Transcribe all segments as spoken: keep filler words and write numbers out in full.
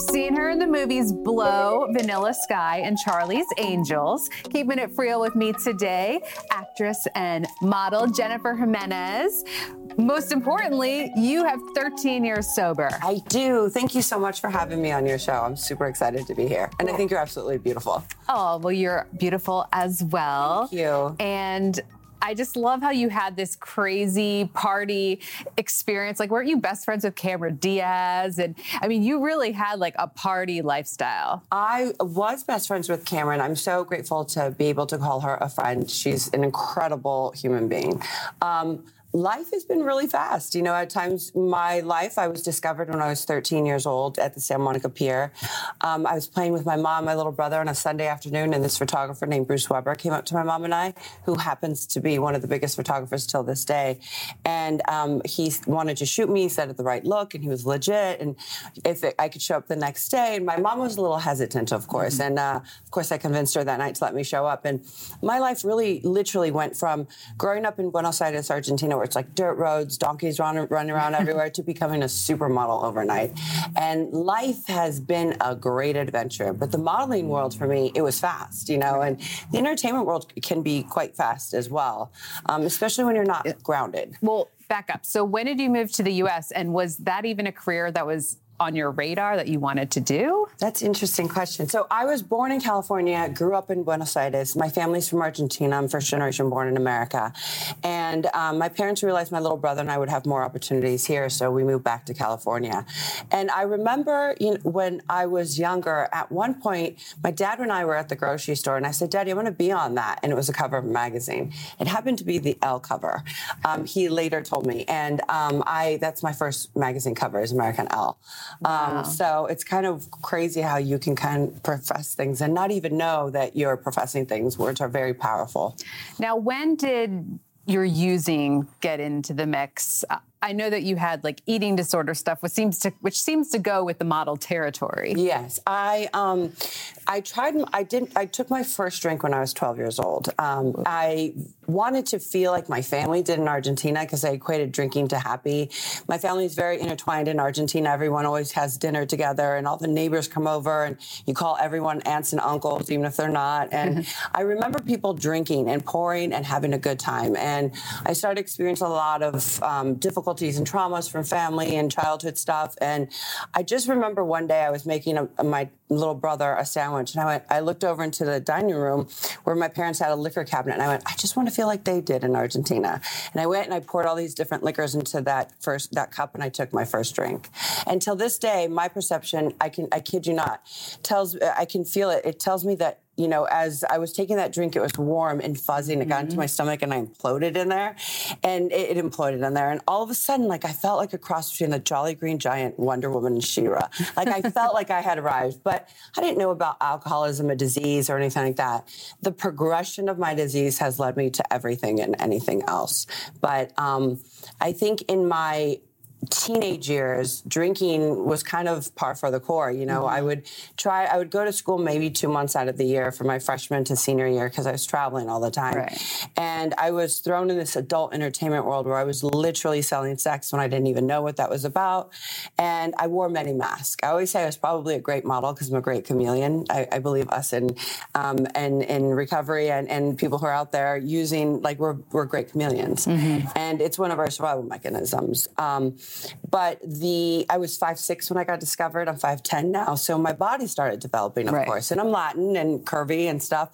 seen her in the movies Blow, Vanilla Sky, and Charlie's Angels. Keeping it real with me today, actress and model Jennifer Jimenez. Most importantly, you have thirteen years sober. I do. Thank you so much for having me on your show. I'm super excited to be here. And I think you're absolutely beautiful. Oh, well, you're beautiful as well. Thank you. And I just love how you had this crazy party experience. Like, weren't you best friends with Cameron Diaz? And I mean, you really had like a party lifestyle. I was best friends with Cameron. I'm so grateful to be able to call her a friend. She's an incredible human being. Um, Life has been really fast. You know, at times, my life, I was discovered when I was thirteen years old at the Santa Monica Pier. Um, I was playing with my mom, my little brother on a Sunday afternoon, and this photographer named Bruce Weber came up to my mom and I, who happens to be one of the biggest photographers till this day. And um, he wanted to shoot me, he said, at the right look, and he was legit, and if it, I could show up the next day. And my mom was a little hesitant, of course. Mm-hmm. And, uh, of course, I convinced her that night to let me show up. And my life really, literally went from growing up in Buenos Aires, Argentina, where it's like dirt roads, donkeys run, running around everywhere, to becoming a supermodel overnight. And life has been a great adventure. But the modeling world, for me, it was fast, you know, and the entertainment world can be quite fast as well, um, especially when you're not grounded. Well, back up. So when did you move to the U S? And was that even a career that was on your radar that you wanted to do? That's an interesting question. So I was born in California, grew up in Buenos Aires. My family's from Argentina. I'm first generation born in America. And um, my parents realized my little brother and I would have more opportunities here, so we moved back to California. And I remember, you know, when I was younger, at one point, my dad and I were at the grocery store, and I said, Daddy, I want to be on that. And it was a cover of a magazine. It happened to be the Elle cover. Um, he later told me. And um, I that's my first magazine cover, is American Elle. Wow. Um, so it's kind of crazy how you can kind of profess things and not even know that you're professing things. Words are very powerful. Now, when did your using get into the mix? I know that you had like eating disorder stuff, which seems to which seems to go with the model territory. Yes, I um, I tried. I didn't. I took my first drink when I was twelve years old. Um, I wanted to feel like my family did in Argentina, because I equated drinking to happy. My family is very intertwined in Argentina. Everyone always has dinner together, and all the neighbors come over, and you call everyone aunts and uncles, even if they're not. And I remember people drinking and pouring and having a good time. And I started experiencing a lot of um, difficulties and traumas from family and childhood stuff. And I just remember one day I was making a, a, my little brother a sandwich, and I went, I looked over into the dining room where my parents had a liquor cabinet, and I went, I just want to feel like they did in Argentina. And I went and I poured all these different liquors into that first that cup, and I took my first drink. And till this day, my perception, I can I kid you not, tells I can feel it. It tells me that, you know, as I was taking that drink, it was warm and fuzzy, and it got mm-hmm. into my stomach, and I imploded in there, and it, it imploded in there. And all of a sudden, like, I felt like a cross between the Jolly Green Giant, Wonder Woman, and She-Ra. Like, I felt like I had arrived, but I didn't know about alcoholism, a disease, or anything like that. The progression of my disease has led me to everything and anything else. But um, I think in my teenage years, drinking was kind of par for the course. You know, mm-hmm. I would try, I would go to school maybe two months out of the year from my freshman to senior year, because I was traveling all the time. Right. And I was thrown in this adult entertainment world where I was literally selling sex when I didn't even know what that was about. And I wore many masks. I always say I was probably a great model because I'm a great chameleon. I, I believe us in, um, and in recovery and, and people who are out there using, like, we're, we're great chameleons. Mm-hmm. And it's one of our survival mechanisms. Um, But the I was five six when I got discovered. I'm five ten now. So my body started developing, of right. course. And I'm Latin and curvy and stuff.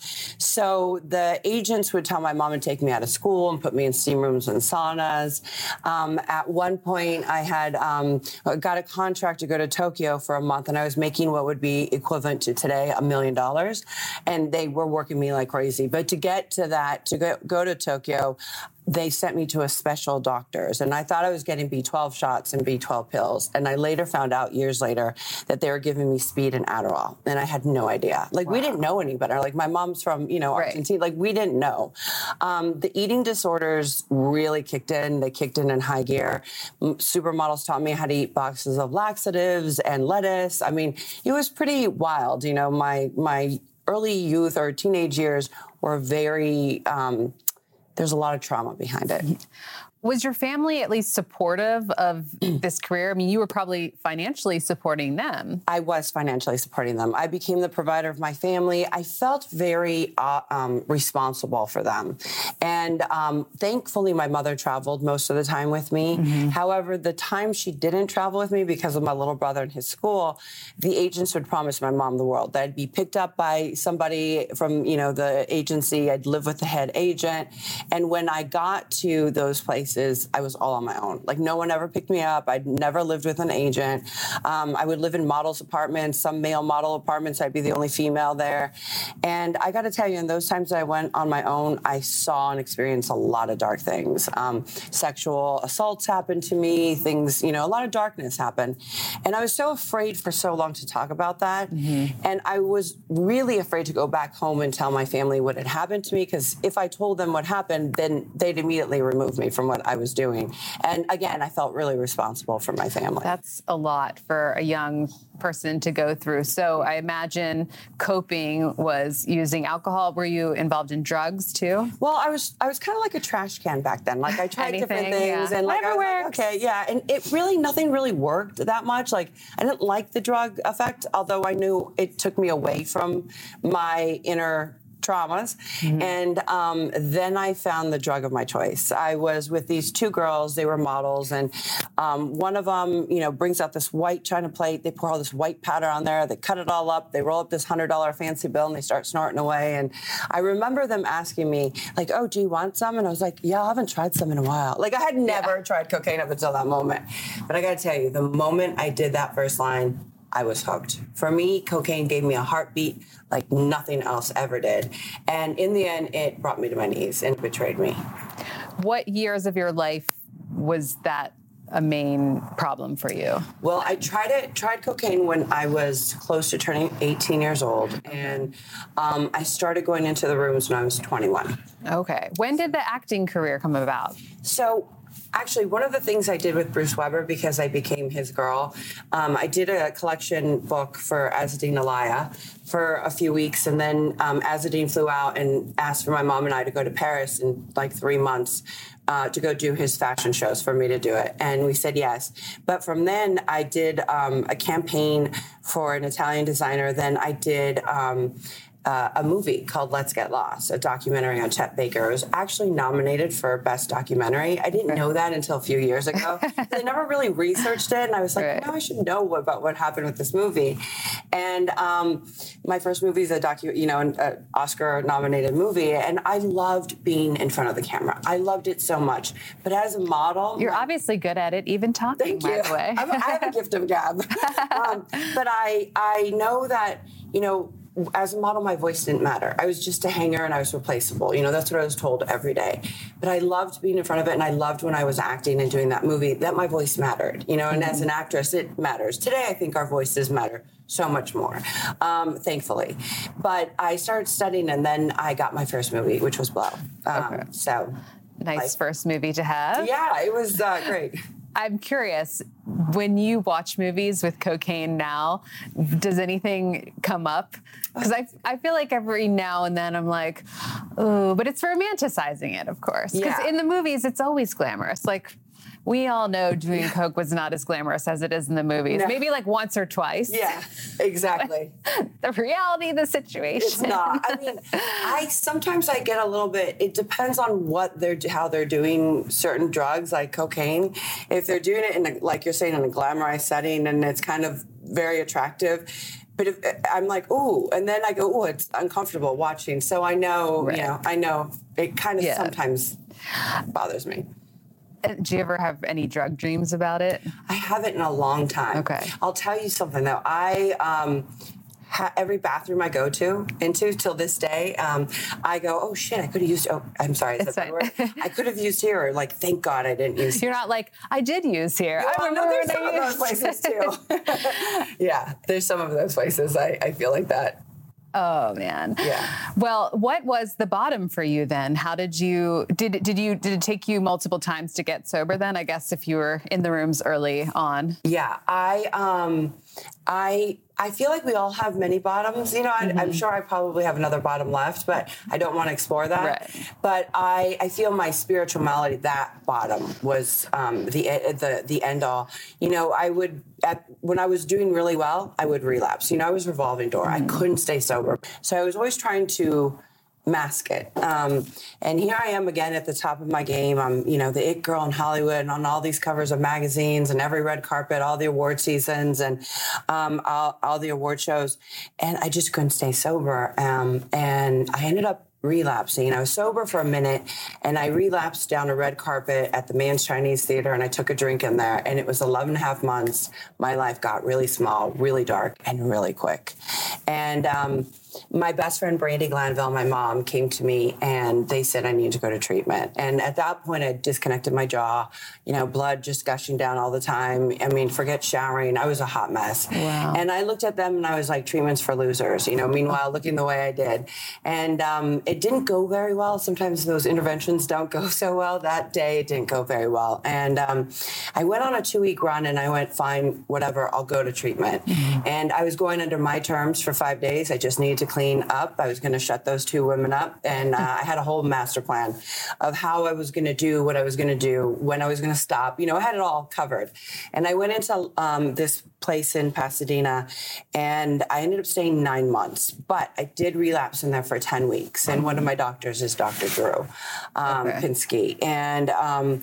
So the agents would tell my mom to take me out of school and put me in steam rooms and saunas. Um, at one point, I had um, got a contract to go to Tokyo for a month, and I was making what would be equivalent to today a million dollars. And they were working me like crazy. But to get to that, to go, go to Tokyo, they sent me to a special doctor's, and I thought I was getting B twelve shots and B twelve pills. And I later found out, years later, that they were giving me speed and Adderall, and I had no idea. Like, wow. We didn't know any better. Like, my mom's from, you know, Argentina. Right. Like, we didn't know. Um, the eating disorders really kicked in. They kicked in in high gear. Supermodels taught me how to eat boxes of laxatives and lettuce. I mean, it was pretty wild. You know, my my early youth or teenage years were very... Um, there's a lot of trauma behind it. Was your family at least supportive of this career? I mean, you were probably financially supporting them. I was financially supporting them. I became the provider of my family. I felt very uh, um, responsible for them. And um, thankfully, my mother traveled most of the time with me. Mm-hmm. However, the time she didn't travel with me because of my little brother and his school, the agents would promise my mom the world. That I'd be picked up by somebody from, you know, the agency. I'd live with the head agent. And when I got to those places, I was all on my own. Like, no one ever picked me up. I'd never lived with an agent. Um, I would live in models' apartments, some male model apartments. I'd be the only female there. And I got to tell you, in those times that I went on my own, I saw and experienced a lot of dark things. Um, sexual assaults happened to me, things, you know, a lot of darkness happened. And I was so afraid for so long to talk about that. Mm-hmm. And I was really afraid to go back home and tell my family what had happened to me, because if I told them what happened, then they'd immediately remove me from what I was doing. And again, I felt really responsible for my family. That's a lot for a young person to go through. So I imagine coping was using alcohol. Were you involved in drugs too? Well, I was I was kind of like a trash can back then. Like, I tried Anything, different things, yeah. and like Whatever I was works. like, okay, yeah. And it really, nothing really worked that much. Like, I didn't like the drug effect, although I knew it took me away from my inner traumas. Mm-hmm. And um, then I found the drug of my choice. I was with these two girls. They were models. And um, one of them, you know, brings out this white china plate. They pour all this white powder on there. They cut it all up. They roll up this one hundred dollars fancy bill, and they start snorting away. And I remember them asking me, like, oh, do you want some? And I was like, yeah, I haven't tried some in a while. Like, I had never yeah. tried cocaine up until that moment. But I got to tell you, the moment I did that first line, I was hooked. For me, cocaine gave me a heartbeat like nothing else ever did. And in the end, it brought me to my knees and betrayed me. What years of your life was that a main problem for you? Well, I tried it, tried cocaine when I was close to turning eighteen years old. And um, I started going into the rooms when I was twenty-one. Okay. When did the acting career come about? So, actually, one of the things I did with Bruce Weber, because I became his girl, um, I did a collection book for Azzedine Alaïa for a few weeks. And then um, Azzedine flew out and asked for my mom and I to go to Paris in like three months uh, to go do his fashion shows for me to do it. And we said yes. But from then, I did um, a campaign for an Italian designer. Then I did... Um, Uh, a movie called Let's Get Lost, a documentary on Chet Baker. It was actually nominated for Best Documentary. I didn't know that until a few years ago. I never really researched it, and I was like, right. no, I should know about what happened with this movie. And um, my first movie is a docu, you know, an Oscar-nominated movie, and I loved being in front of the camera. I loved it so much. But as a model, you're my, obviously good at it, even talking. Thank you. By the way, I'm, I have a gift of gab. um, but I, I know that, you know. As a model, my voice didn't matter. I was just a hanger and I was replaceable. You know, that's what I was told every day. But I loved being in front of it, and I loved when I was acting and doing that movie that my voice mattered. You know, and mm-hmm. as an actress, it matters. Today, I think our voices matter so much more, um, thankfully. But I started studying, and then I got my first movie, which was Blow. Um, okay. So, nice like, first movie to have. Yeah, it was uh, great. I'm curious, when you watch movies with cocaine now, does anything come up? Because I, I feel like every now and then I'm like, oh, but it's romanticizing it, of course. Because yeah. in the movies, it's always glamorous. Like, we all know doing coke was not as glamorous as it is in the movies. No. Maybe like once or twice. Yeah, exactly. The reality of the situation. It's not. I mean, I sometimes I get a little bit, it depends on what they're, how they're doing certain drugs, like cocaine. If they're doing it in a, like you're saying, in a glamorized setting, and it's kind of very attractive. But if I'm like, ooh, and then I go, ooh, it's uncomfortable watching. So I know, right. you know, I know it kind of yeah. sometimes bothers me. Do you ever have any drug dreams about it? I haven't in a long time. Okay. I'll tell you something, though. I, um, ha- every bathroom I go to, into till this day, um, I go, oh, shit, I could have used, oh, I'm sorry. Is that word? I could have used here. Or like, thank God I didn't use You're not like, I did use here. Yeah, I well, remember no, there's some I of those places, too. Yeah, there's some of those places I, I feel like that. Oh man. Yeah. Well, what was the bottom for you then? How did you did did you did it take you multiple times to get sober then? I guess if you were in the rooms early on. Yeah, I um I I feel like we all have many bottoms. You know, I, mm-hmm. I'm sure I probably have another bottom left, but I don't want to explore that. Right. But I, I feel my spiritual malady, that bottom was um, the the the end all. You know, I would at when I was doing really well, I would relapse. You know, I was revolving door. Mm-hmm. I couldn't stay sober, so I was always trying to mask it. Um, and here I am again at the top of my game. I'm, you know, the it girl in Hollywood and on all these covers of magazines and every red carpet, all the award seasons and um, all, all the award shows. And I just couldn't stay sober. Um, and I ended up relapsing. I was sober for a minute and I relapsed down a red carpet at the Mann's Chinese Theater and I took a drink in there and it was eleven and a half months. My life got really small, really dark and really quick. And, um, my best friend, Brandy Glanville, my mom, came to me and they said I need to go to treatment. And at that point, I disconnected my jaw, you know, blood just gushing down all the time. I mean, forget showering. I was a hot mess. Wow. And I looked at them and I was like, treatment's for losers, you know, meanwhile, looking the way I did. And um, it didn't go very well. Sometimes those interventions don't go so well. That day, it didn't go very well. And um, I went on a two-week run and I went, fine, whatever, I'll go to treatment. Mm-hmm. And I was going under my terms for five days. I just needed to clean up. I was going to shut those two women up. And uh, I had a whole master plan of how I was going to do what I was going to do, when I was going to stop. You know, I had it all covered. And I went into um, this place in Pasadena and I ended up staying nine months. But I did relapse in there for ten weeks. And one of my doctors is Doctor Drew um, okay. Pinsky. And um,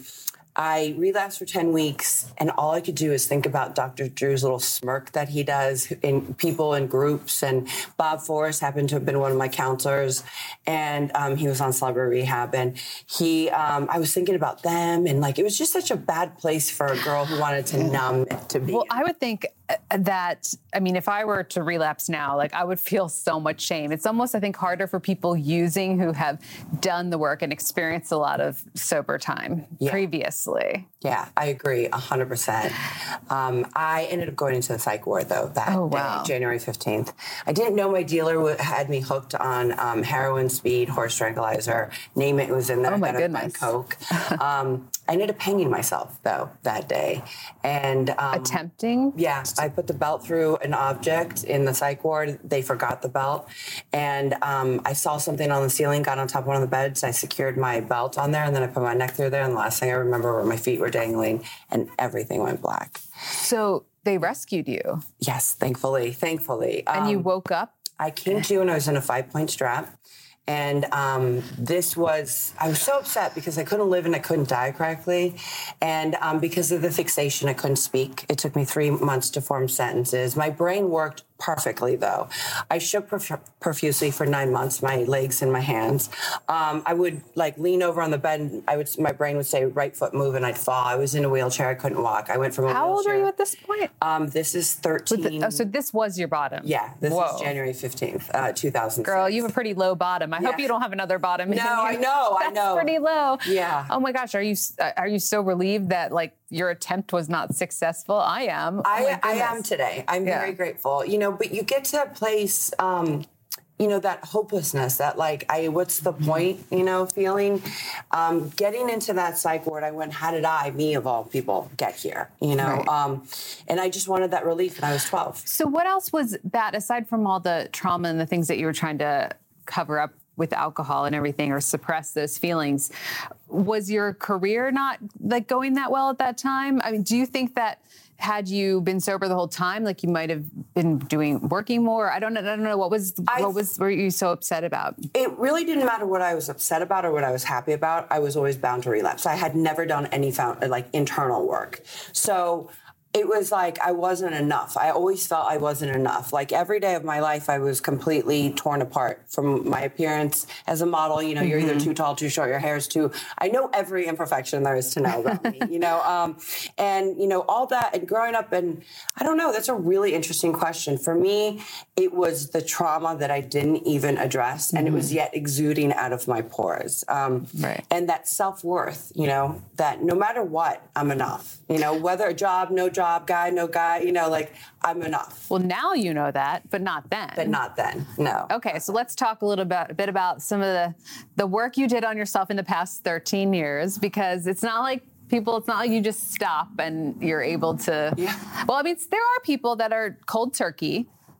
I relapsed for ten weeks, and all I could do is think about Doctor Drew's little smirk that he does in people in groups. And Bob Forrest happened to have been one of my counselors, and um, he was on Celebrity Rehab. And he, um, I was thinking about them, and like it was just such a bad place for a girl who wanted to numb to be. Well, I would think that, I mean, if I were to relapse now, like I would feel so much shame. It's almost, I think, harder for people using who have done the work and experienced a lot of sober time yeah. previously. Yeah, I agree one hundred percent. Um, I ended up going into the psych ward, though, that oh, wow. day, January fifteenth. I didn't know my dealer had me hooked on um, heroin, speed, horse tranquilizer, name it, it was in there. Oh, my goodness. Coke. um, I ended up hanging myself, though, that day. And um, Attempting? Yeah, I put the belt through an object in the psych ward. They forgot the belt. And um, I saw something on the ceiling, got on top of one of the beds. I secured my belt on there, and then I put my neck through there. And the last thing I remember were my feet were dangling, and everything went black. So they rescued you? Yes, thankfully, thankfully. And um, you woke up? I came to and I was in a five-point strap. And um, this was, I was so upset because I couldn't live and I couldn't die correctly. And um, because of the fixation, I couldn't speak. It took me three months to form sentences. My brain worked perfectly, though. I shook prof- profusely for nine months, my legs and my hands. Um, I would like lean over on the bed and I would, my brain would say, right foot move, and I'd fall. I was in a wheelchair. I couldn't walk. I went from a How wheelchair. old were you at this point? Um, this is thirteen. The, oh, so this was your bottom? Yeah, this Whoa. is January fifteenth, uh, two thousand six. Girl, you have a pretty low bottom. I yeah. hope you don't have another bottom. No, I know, That's I know. pretty low. Yeah. Oh my gosh, are you are you so relieved that like your attempt was not successful? I am. I, oh I am today. I'm yeah. very grateful. You know, but you get to a place, um, you know, that hopelessness, that like, I, what's the point, you know, feeling, um, getting into that psych ward, I went, how did I, me of all people, get here, you know? Right. Um, and I just wanted that relief, and I was twelve. So what else was bad, aside from all the trauma and the things that you were trying to cover up with alcohol and everything, or suppress those feelings? Was your career not like going that well at that time? I mean, do you think that had you been sober the whole time, like you might have been doing, working more? I don't know. I don't know. What was, I, what was, were you so upset about? It really didn't matter what I was upset about or what I was happy about. I was always bound to relapse. I had never done any found, like internal work. So it was like I wasn't enough. I always felt I wasn't enough. Like every day of my life, I was completely torn apart from my appearance as a model. You know, mm-hmm. you're either too tall, too short, your hair's too... I know every imperfection there is to know about me, you know? Um, and, you know, all that, and growing up, and I don't know, that's a really interesting question. For me, it was the trauma that I didn't even address, mm-hmm. and it was yet exuding out of my pores. Um, right. And that self-worth, you know, that no matter what, I'm enough. You know, whether a job, no job, guy, no guy, you know, like I'm enough. Well, now you know that, but not then. But not then, no. Okay, so let's talk a little bit, a bit about some of the, the work you did on yourself in the past thirteen years, because it's not like people, it's not like you just stop and you're able to, yeah. well, I mean, there are people that are cold turkey,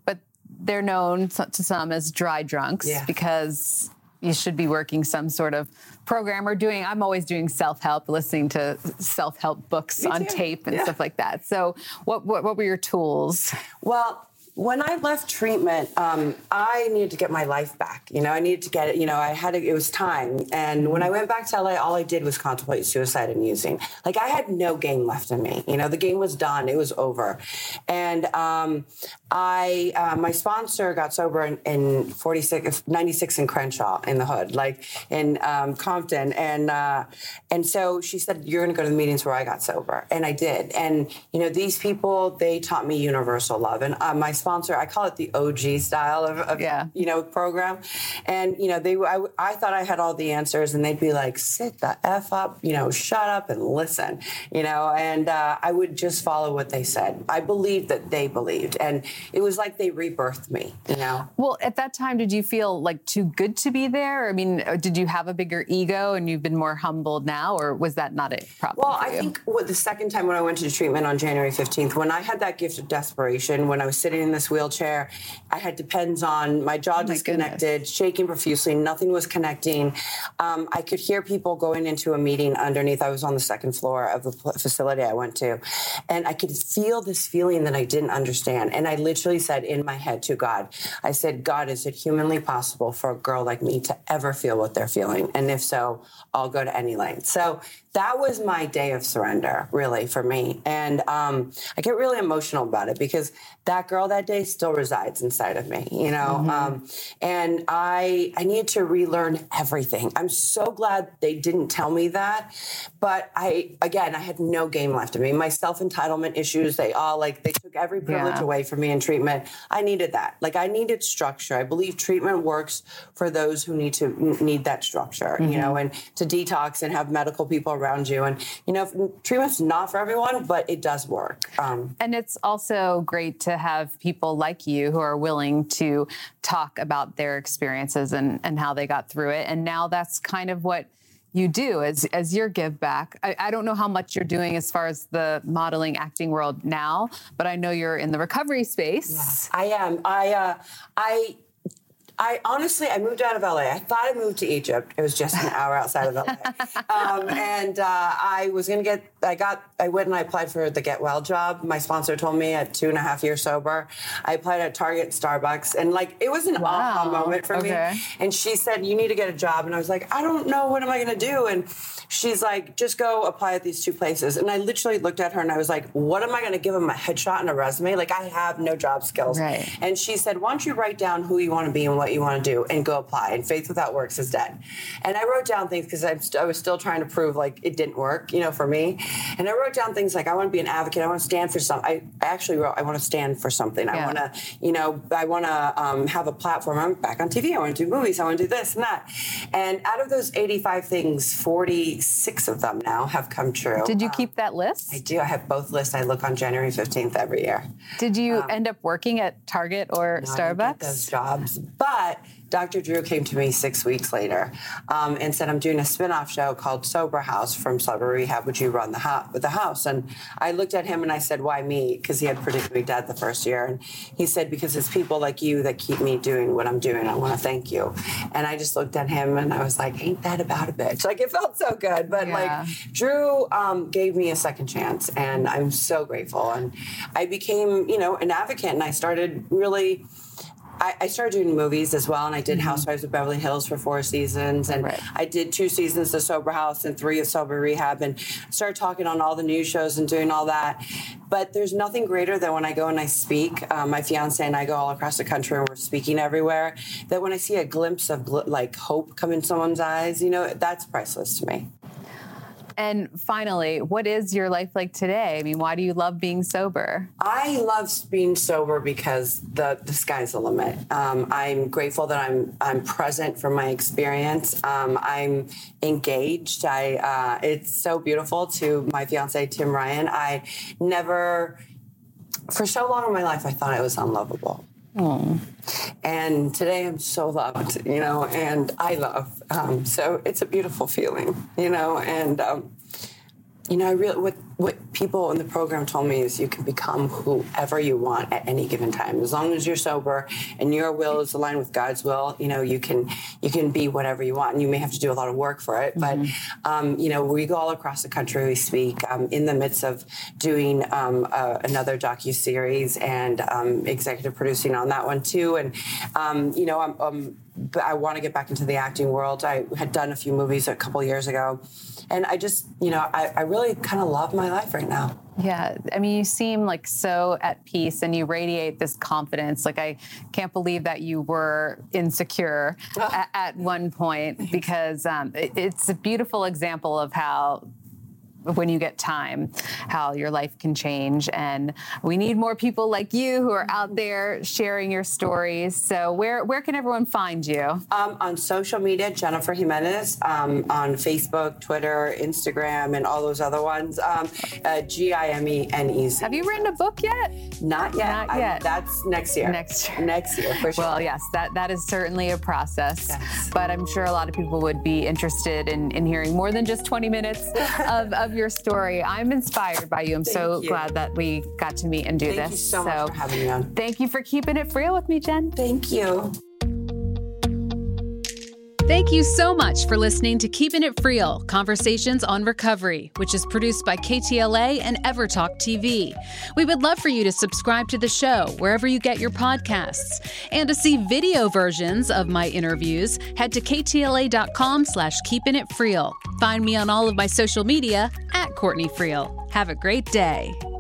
they're known to some as dry drunks yeah. because you should be working some sort of program or doing, I'm always doing self-help, listening to self-help books Me on too. tape and yeah. stuff like that. So what, what, what were your tools? Well, when I left treatment, um, I needed to get my life back. You know, I needed to get it, you know, I had to, it was time. And when I went back to L A, all I did was contemplate suicide and using. Like, I had no game left in me. You know, the game was done. It was over. And um, I, uh, my sponsor got sober in, in forty-six, ninety-six in Crenshaw in the hood, like in um, Compton. And, uh, and so she said, you're going to go to the meetings where I got sober. And I did. And, you know, these people, they taught me universal love. And uh, my sponsor, I call it the O G style of, of yeah. you know, program. And, you know, they, I, I thought I had all the answers, and they'd be like, sit the F up, you know, shut up and listen, you know, and uh, I would just follow what they said. I believed that they believed. And it was like they rebirthed me, you know. Well, at that time, did you feel like too good to be there? I mean, did you have a bigger ego and you've been more humbled now, or was that not a problem? Well, for I you? think what the second time when I went to treatment on January fifteenth, when I had that gift of desperation, when I was sitting in this wheelchair, I had depends on, my jaw oh disconnected, my shaking profusely, nothing was connecting. Um, I could hear people going into a meeting underneath. I was on the second floor of the facility I went to, and I could feel this feeling that I didn't understand. And I literally said in my head to God, I said, God, is it humanly possible for a girl like me to ever feel what they're feeling? And if so, I'll go to any length. So that was my day of surrender, really, for me. And um, I get really emotional about it because that girl that day still resides inside of me, you know? Mm-hmm. Um, and I I needed to relearn everything. I'm so glad they didn't tell me that. But I, again, I had no game left in me. My self-entitlement issues, they all, like, they took every privilege yeah. away from me in treatment. I needed that. Like, I needed structure. I believe treatment works for those who need to need that structure, mm-hmm. you know, and to detox and have medical people around you. And, you know, treatment's not for everyone, but it does work. Um, and it's also great to have people like you who are willing to talk about their experiences and, and how they got through it. And now that's kind of what you do as, as your give back. I, I don't know how much you're doing as far as the modeling, acting world now, but I know you're in the recovery space. Yeah, I am. I, uh, I, I honestly, I moved out of L A. I thought I moved to Egypt. It was just an hour outside of L A. Um, and uh, I was going to get, I got, I went and I applied for the Get Well job. My sponsor told me at two and a half years sober. I applied at Target, Starbucks. And like, it was an wow. aha moment for okay. me. And she said, you need to get a job. And I was like, I don't know. What am I going to do? And she's like, just go apply at these two places. And I literally looked at her and I was like, what am I going to give them, a headshot and a resume? Like, I have no job skills. Right. And she said, why don't you write down who you want to be and what you want to do and go apply. And faith without works is dead. And I wrote down things because st- I was still trying to prove like it didn't work, you know, for me. And I wrote down things like, I want to be an advocate. I want to stand for something. I actually wrote, I want to stand for something. Yeah. I want to, you know, I want to um, have a platform. I'm back on T V. I want to do movies. I want to do this and that. And out of those eighty-five things, forty-six of them now have come true. Did you um, keep that list? I do. I have both lists. I look on January fifteenth every year. Did you um, end up working at Target or no, Starbucks? I didn't get those jobs, but Doctor Drew came to me six weeks later um, and said, I'm doing a spinoff show called Sober House from Sober Rehab. Would you run the, ho- the house? And I looked at him and I said, why me? Because he had predicted me dead the first year. And he said, because it's people like you that keep me doing what I'm doing. I want to thank you. And I just looked at him and I was like, ain't that about a bitch? Like, it felt so good. But yeah. like Drew um, gave me a second chance and I'm so grateful. And I became, you know, an advocate and I started really... I, I started doing movies as well, and I did mm-hmm. Housewives of Beverly Hills for four seasons, and right. I did two seasons of Sober House and three of Sober Rehab, and started talking on all the news shows and doing all that. But there's nothing greater than when I go and I speak. Um, my fiance and I go all across the country, and we're speaking everywhere. That when I see a glimpse of gl- like hope come in someone's eyes, you know, that's priceless to me. And finally, what is your life like today? I mean, why do you love being sober? I love being sober because the, the sky's the limit. Um, I'm grateful that I'm I'm present for my experience. Um, I'm engaged. I uh, it's so beautiful to my fiance, Tim Ryan. I never, for so long in my life, I thought I was unlovable. Oh. And today I'm so loved, you know, and I love. Um, so it's a beautiful feeling, you know, and, um, you know, I really, what what people in the program told me is you can become whoever you want at any given time. As long as you're sober and your will is aligned with God's will, you know, you can you can be whatever you want. And you may have to do a lot of work for it. But, mm-hmm. um, you know, we go all across the country, we speak. Um, in the midst of doing um, uh, another docuseries and um, executive producing on that one, too. And, um, you know, I'm, um, I want to get back into the acting world. I had done a few movies a couple years ago. And I just, you know, I, I really kind of love my life right now. Yeah. I mean, you seem like so at peace and you radiate this confidence. Like, I can't believe that you were insecure at, at one point, because um, it, it's a beautiful example of how, when you get time, how your life can change. And we need more people like you who are out there sharing your stories. So where where can everyone find you? Um, on social media, Jennifer Jimenez, um, on Facebook, Twitter, Instagram, and all those other ones. Um, uh, G I M E N E Z. Have you written a book yet? Not yet. Not yet. I, that's next year. Next year. Next year, for sure. Well, yes, that, that is certainly a process. Yes. But I'm sure a lot of people would be interested in, in hearing more than just twenty minutes of, of your story. I'm inspired by you. I'm Thank so you. glad that we got to meet and do Thank this. Thank you so, so much for having me on. Thank you for keeping it real with me, Jen. Thank you. Thank you so much for listening to Keeping It Real, Conversations on Recovery, which is produced by K T L A and EverTalk T V. We would love for you to subscribe to the show wherever you get your podcasts. And to see video versions of my interviews, head to ktla.com slash keeping it real. Find me on all of my social media at Courtney Friel. Have a great day.